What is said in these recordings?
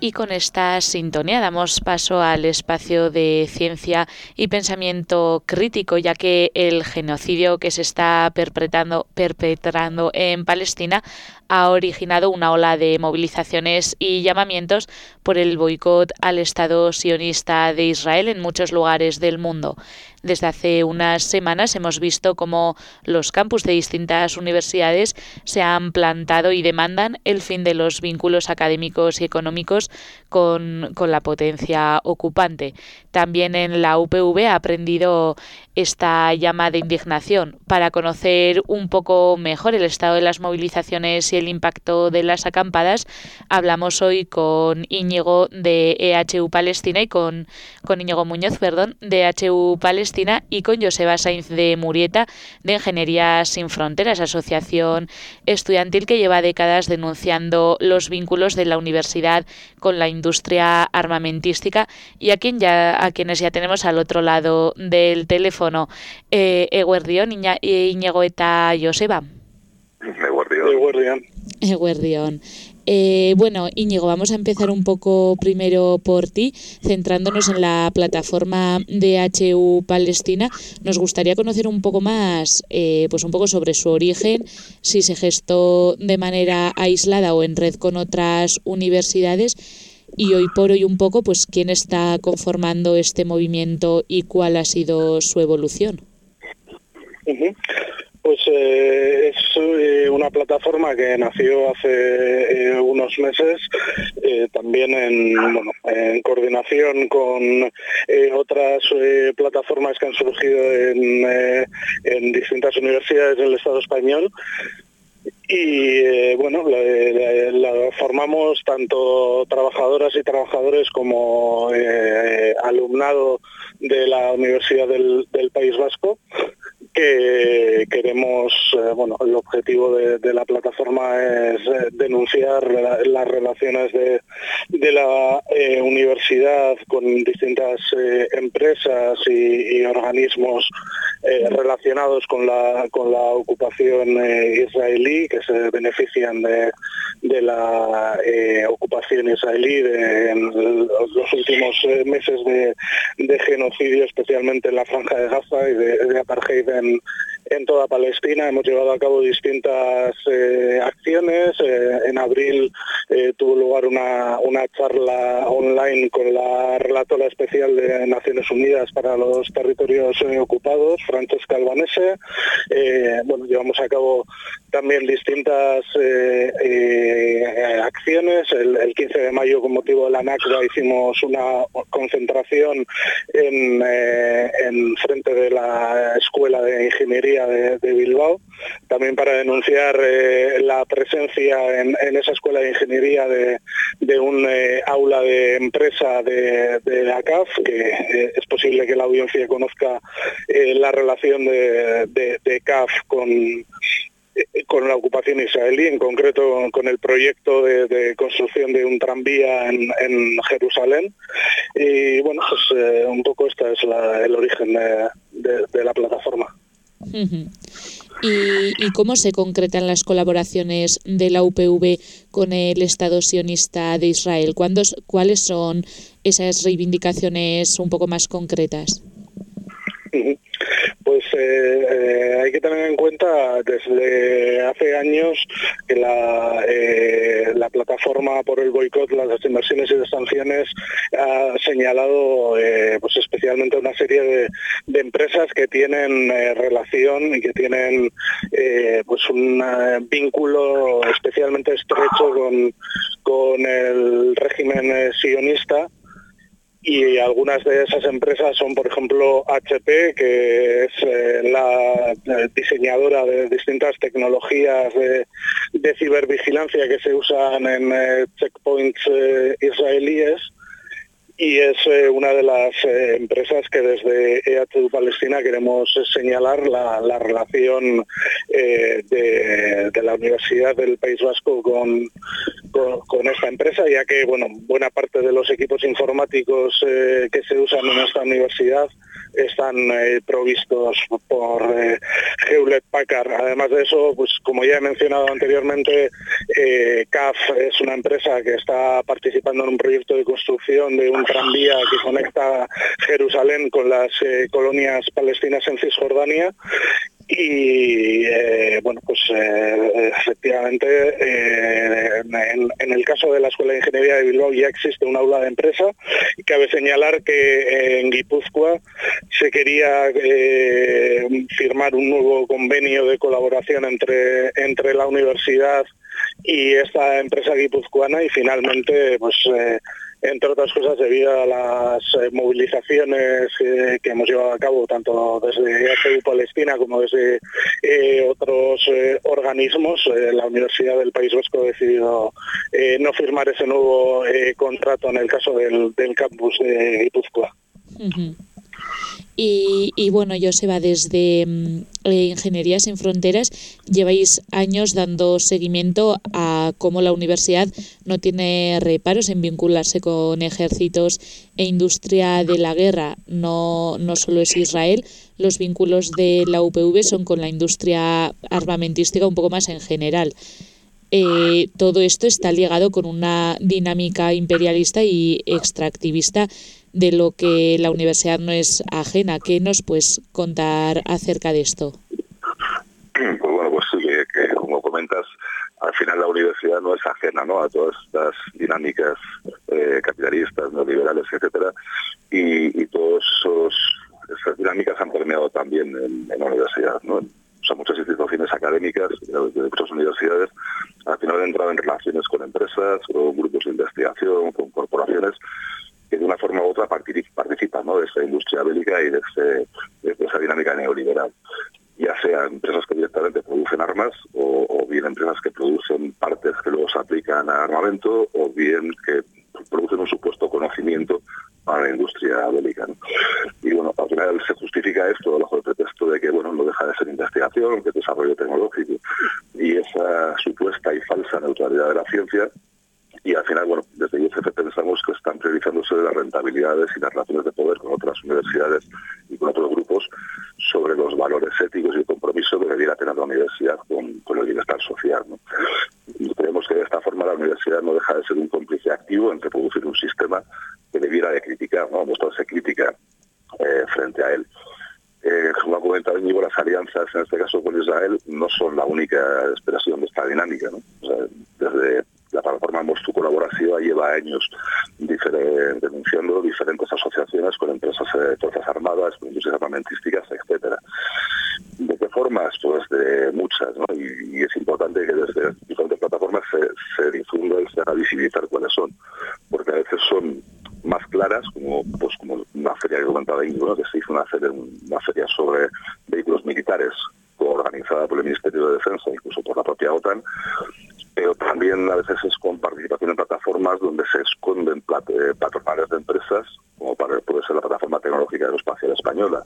Y con esta sintonía damos paso al espacio de ciencia y pensamiento crítico, ya que el genocidio que se está perpetrando en Palestina ha originado una ola de movilizaciones y llamamientos por el boicot al Estado sionista de Israel en muchos lugares del mundo. Desde hace unas semanas hemos visto cómo los campus de distintas universidades se han plantado y demandan el fin de los vínculos académicos y económicos con la potencia ocupante. También en la UPV ha prendido esta llama de indignación. Para conocer un poco mejor el estado de las movilizaciones y el impacto de las acampadas, hablamos hoy con Íñigo de EHU Palestina y con Íñigo Muñoz, de EHU Palestina, y con Joseba Sainz de Murieta de Ingeniería Sin Fronteras, asociación estudiantil que lleva décadas denunciando los vínculos de la universidad con la industria armamentística, y a quienes ya tenemos al otro lado del teléfono. Eguerdión, Íñigo eta Joseba. Eguerdión. Bueno, Íñigo, vamos a empezar un poco primero por ti, centrándonos en la plataforma de EHU Palestina. Nos gustaría conocer un poco más, pues un poco sobre su origen, si se gestó de manera aislada o en red con otras universidades, y hoy por hoy un poco, pues quién está conformando este movimiento y cuál ha sido su evolución. Pues es una plataforma que nació hace unos meses, también en coordinación con otras plataformas que han surgido en distintas universidades del Estado español. Y la formamos tanto trabajadoras y trabajadores como alumnado de la Universidad del País Vasco, que queremos, el objetivo de la plataforma es denunciar las relaciones de la universidad con distintas empresas y organismos relacionados con la ocupación israelí, que se benefician de la ocupación israelí en los últimos meses de genocidio, especialmente en la Franja de Gaza y de apartheid en toda Palestina. Hemos llevado a cabo distintas acciones. En abril tuvo lugar una charla online con la relatora especial de Naciones Unidas para los territorios ocupados, Francesca Albanese. Llevamos a cabo también distintas acciones. El 15 de mayo, con motivo de la Nakba, hicimos una concentración en frente de la Escuela de Ingeniería de Bilbao, también para denunciar la presencia en esa Escuela de Ingeniería de un aula de empresa de la CAF, que es posible que la audiencia conozca la relación de CAF con la ocupación israelí, en concreto con el proyecto de construcción de un tranvía en Jerusalén. Y un poco este es el origen de la plataforma. ¿Y cómo se concretan las colaboraciones de la UPV con el Estado sionista de Israel? ¿Cuáles son esas reivindicaciones un poco más concretas? Pues hay que tener en cuenta desde hace años que la plataforma por el boicot, las desinversiones y desanciones ha señalado especialmente una serie de empresas que tienen relación y que tienen un vínculo especialmente estrecho con el régimen sionista. Y algunas de esas empresas son, por ejemplo, HP, que es la diseñadora de distintas tecnologías de cibervigilancia que se usan en checkpoints israelíes, y es una de las empresas que desde EHU Palestina queremos señalar la relación de la Universidad del País Vasco con esta empresa, ya que buena parte de los equipos informáticos que se usan en esta universidad están provistos por Hewlett Packard. Además de eso, pues como ya he mencionado anteriormente, CAF es una empresa que está participando en un proyecto de construcción de un tranvía que conecta Jerusalén con las colonias palestinas en Cisjordania. Y efectivamente en el caso de la Escuela de Ingeniería de Bilbao ya existe un aula de empresa, y cabe señalar que en Guipúzcoa se quería firmar un nuevo convenio de colaboración entre la universidad y esta empresa guipuzcoana, y finalmente entre otras cosas, debido a las movilizaciones que hemos llevado a cabo tanto desde ATU Palestina como desde otros organismos, la Universidad del País Vasco ha decidido no firmar ese nuevo contrato en el caso del campus de Guipúzcoa. Uh-huh. Y bueno, Joseba, desde Ingeniería Sin Fronteras lleváis años dando seguimiento a cómo la universidad no tiene reparos en vincularse con ejércitos e industria de la guerra. No solo es Israel, los vínculos de la UPV son con la industria armamentística un poco más en general. Todo esto está ligado con una dinámica imperialista y extractivista de lo que la universidad no es ajena. ¿Qué nos puedes contar acerca de esto? Pues bueno, pues sí, que como comentas, al final la universidad no es ajena, ¿no?, a todas estas dinámicas capitalistas, neoliberales, etcétera, y todas esas dinámicas han permeado también en la universidad, ¿no? O sea, muchas instituciones académicas de muchas universidades al final han entrado en relaciones con empresas, con grupos de investigación, con corporaciones que de una forma u otra participan, ¿no?, de esa industria bélica y de esa dinámica neoliberal. Ya sean empresas que directamente producen armas, o bien empresas que producen partes que luego se aplican a armamento, o bien que producen un supuesto conocimiento para la industria bélica, ¿no? Y bueno, al final se justifica esto bajo el pretexto de que, bueno, no deja de ser investigación, que es desarrollo tecnológico, y esa supuesta y falsa neutralidad de la ciencia. Y al final, bueno, desde IFF pensamos que están priorizándose las rentabilidades y las relaciones de poder con otras universidades y con otros grupos sobre los valores éticos y el compromiso que debiera tener la universidad con el bienestar social, ¿no? Y creemos que de esta forma la universidad no deja de ser un cómplice activo en reproducir un sistema que debiera de criticar, ¿no?, mostrarse crítica frente a él. Como ha comentado Íñigo, las alianzas, en este caso con Israel, no son la única expresión de esta dinámica, ¿no? O sea, desde la plataforma Moscú Colaborativa lleva años denunciando diferentes asociaciones con empresas de fuerzas armadas, con industrias armamentísticas, etcétera. ¿De qué formas? Pues de muchas, ¿no? Y es importante que desde diferentes plataformas se difunda y se haga visibilizar cuáles son, porque a veces son más claras, como una feria que comentaba Íñigo, ¿no?, que se hizo una feria sobre vehículos militares organizada por el Ministerio de Defensa, incluso por la propia OTAN, pero también a veces es con participación en plataformas donde se esconden patronales de empresas, como puede ser la plataforma tecnológica aeroespacial española,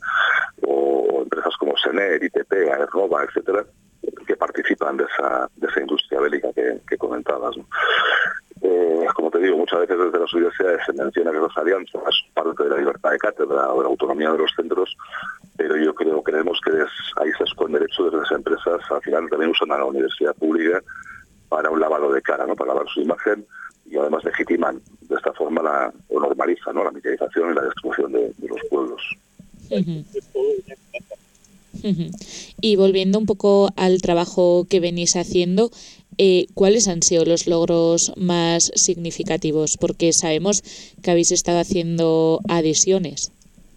o empresas como SENER, ITP, Aernova, etcétera, que participan de esa industria bélica que comentabas, ¿no? Como te digo, muchas veces desde las universidades se menciona que las alianzas son parte de la libertad de cátedra o de la autonomía de los centros, pero creemos que ahí se esconde el hecho de que las empresas al final también usan a la universidad pública para un lavado de cara, ¿no?, para lavar su imagen, y además legitiman de esta forma o normalizan, ¿no?, la militarización y la destrucción de los pueblos. Uh-huh. Uh-huh. Y volviendo un poco al trabajo que venís haciendo, ¿cuáles han sido los logros más significativos? Porque sabemos que habéis estado haciendo adhesiones.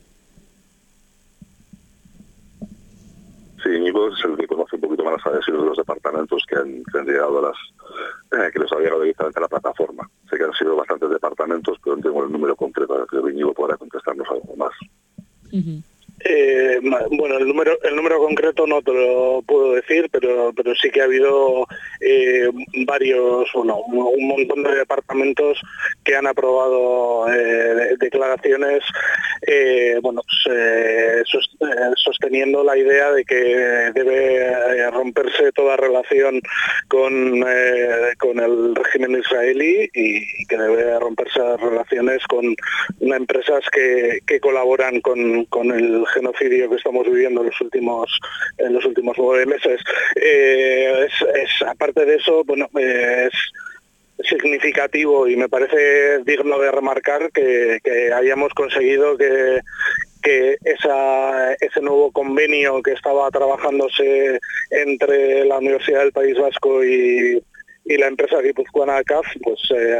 Sí, Íñigo es el que conoce un poquito más las adhesiones de los departamentos que han llegado que les ha llegado directamente a la plataforma. Sé que han sido bastantes departamentos, pero no tengo el número concreto, creo que Íñigo podrá contestarnos algo más. Uh-huh. Bueno, el número concreto no te lo puedo decir, pero sí que ha habido un montón de departamentos que han aprobado declaraciones sosteniendo la idea de que debe romperse toda relación con el régimen israelí y que debe romperse las relaciones con empresas que colaboran con el genocidio que estamos viviendo en los últimos 9 meses. Aparte de eso, bueno, es significativo y me parece digno de remarcar que hayamos conseguido que ese nuevo convenio que estaba trabajándose entre la Universidad del País Vasco y la empresa guipuzcoana CAF pues se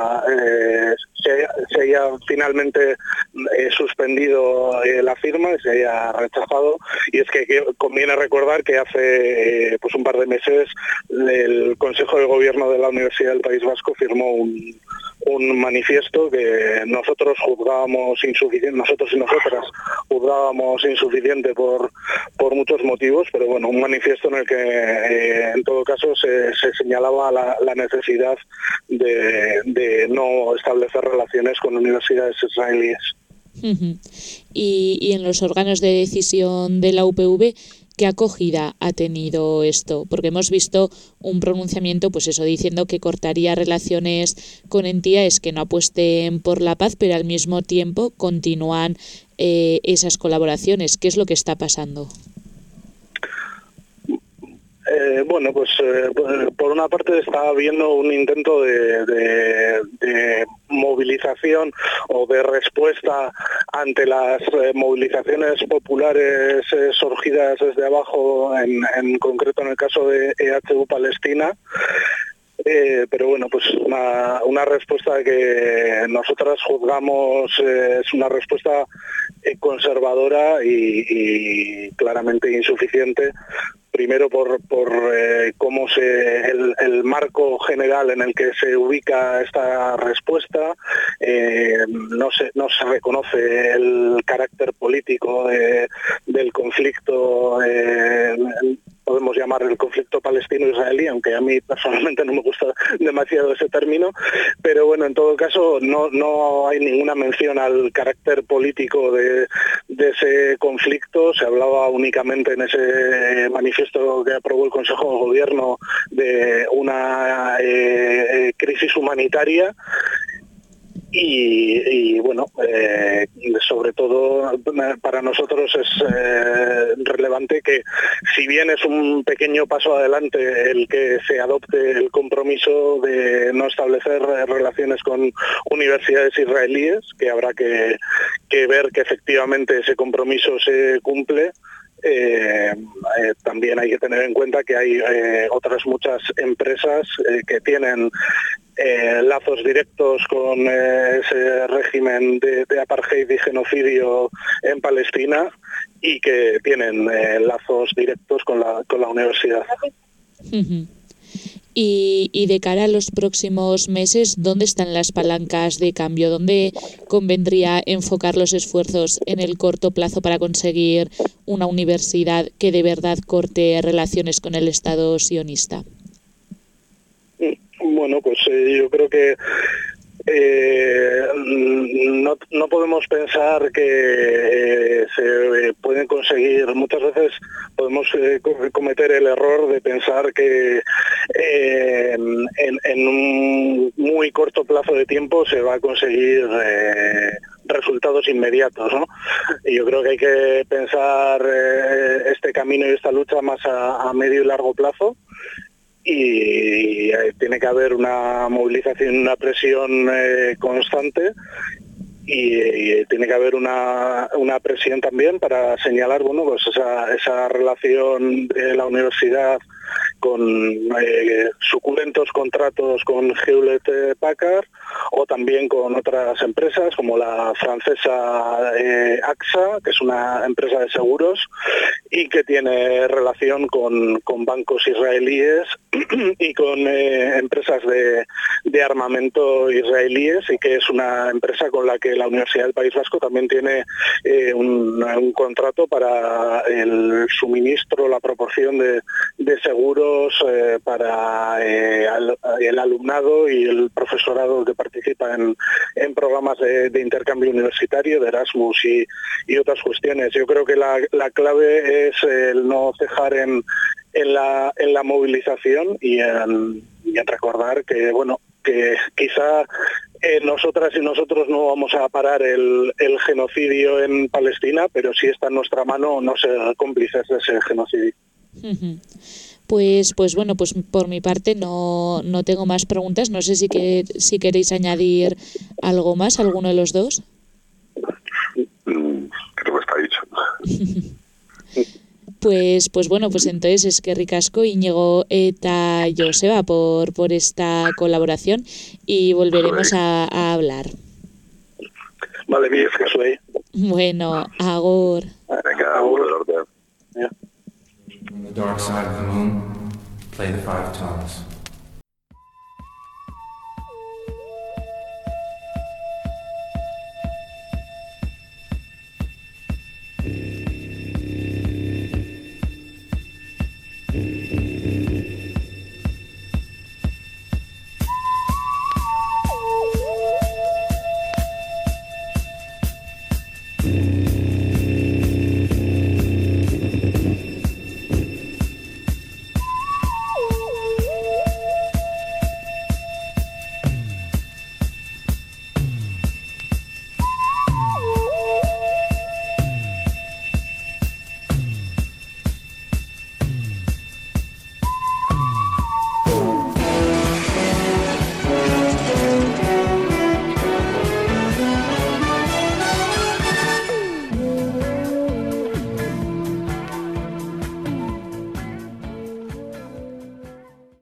haya finalmente suspendido la firma y se haya rechazado. Y es que conviene recordar que hace pues un par de meses el Consejo de Gobierno de la Universidad del País Vasco firmó un manifiesto que nosotros juzgábamos insuficiente, nosotros y nosotras juzgábamos insuficiente por muchos motivos, pero bueno, un manifiesto en el que en todo caso se señalaba la necesidad de no establecer relaciones con universidades israelíes. Y en los órganos de decisión de la UPV, ¿qué acogida ha tenido esto? Porque hemos visto un pronunciamiento, pues eso, diciendo que cortaría relaciones con entidades que no apuesten por la paz, pero al mismo tiempo continúan esas colaboraciones. ¿Qué es lo que está pasando? Bueno, pues por una parte está habiendo un intento de movilización o de respuesta ante las movilizaciones populares surgidas desde abajo, en concreto en el caso de EHU Palestina. Pero bueno, pues una respuesta que nosotras juzgamos es una respuesta conservadora y claramente insuficiente. Primero por cómo el marco general en el que se ubica esta respuesta, no se reconoce el carácter político del conflicto, podemos llamar el conflicto palestino-israelí, aunque a mí personalmente no me gusta demasiado ese término, pero bueno, en todo caso no hay ninguna mención al carácter político de ese conflicto. Se hablaba únicamente en ese manifiesto que aprobó el Consejo de Gobierno de una crisis humanitaria. Y bueno, sobre todo para nosotros es relevante que, si bien es un pequeño paso adelante el que se adopte el compromiso de no establecer relaciones con universidades israelíes, que habrá que ver que efectivamente ese compromiso se cumple, también hay que tener en cuenta que hay otras muchas empresas que tienen lazos directos con ese régimen de apartheid y genocidio en Palestina y que tienen lazos directos con la universidad. Y de cara a los próximos meses, ¿dónde están las palancas de cambio? ¿Dónde convendría enfocar los esfuerzos en el corto plazo para conseguir una universidad que de verdad corte relaciones con el Estado sionista? Bueno, pues yo creo que no podemos pensar que se pueden conseguir. Muchas veces podemos cometer el error de pensar que en un muy corto plazo de tiempo se va a conseguir resultados inmediatos, ¿no? Y yo creo que hay que pensar este camino y esta lucha más a medio y largo plazo. Y tiene que haber una movilización, una presión constante y tiene que haber una presión también para señalar, bueno, pues esa relación de la universidad con suculentos contratos con Hewlett Packard o también con otras empresas como la francesa AXA, que es una empresa de seguros y que tiene relación con bancos israelíes y con empresas de armamento israelíes, y que es una empresa con la que la Universidad del País Vasco también tiene un contrato para el suministro, la proporción de seguros para el alumnado y el profesorado que participa en programas de intercambio universitario, de Erasmus y otras cuestiones. Yo creo que la clave es el no cejar en en la movilización y en recordar que, bueno, que quizá nosotras y nosotros no vamos a parar el genocidio en Palestina, pero sí está en nuestra mano no ser cómplices de ese genocidio. Pues bueno, pues por mi parte no tengo más preguntas. No sé si queréis añadir algo más, alguno de los dos. Creo que está dicho. Pues bueno, pues entonces eskerrik asko Iñigo eta Joseba por esta colaboración y volveremos a hablar. Vale, bien, que soy. Bueno, agur. Venga, agur. Yeah. On the dark side of the moon, play the 5 tones.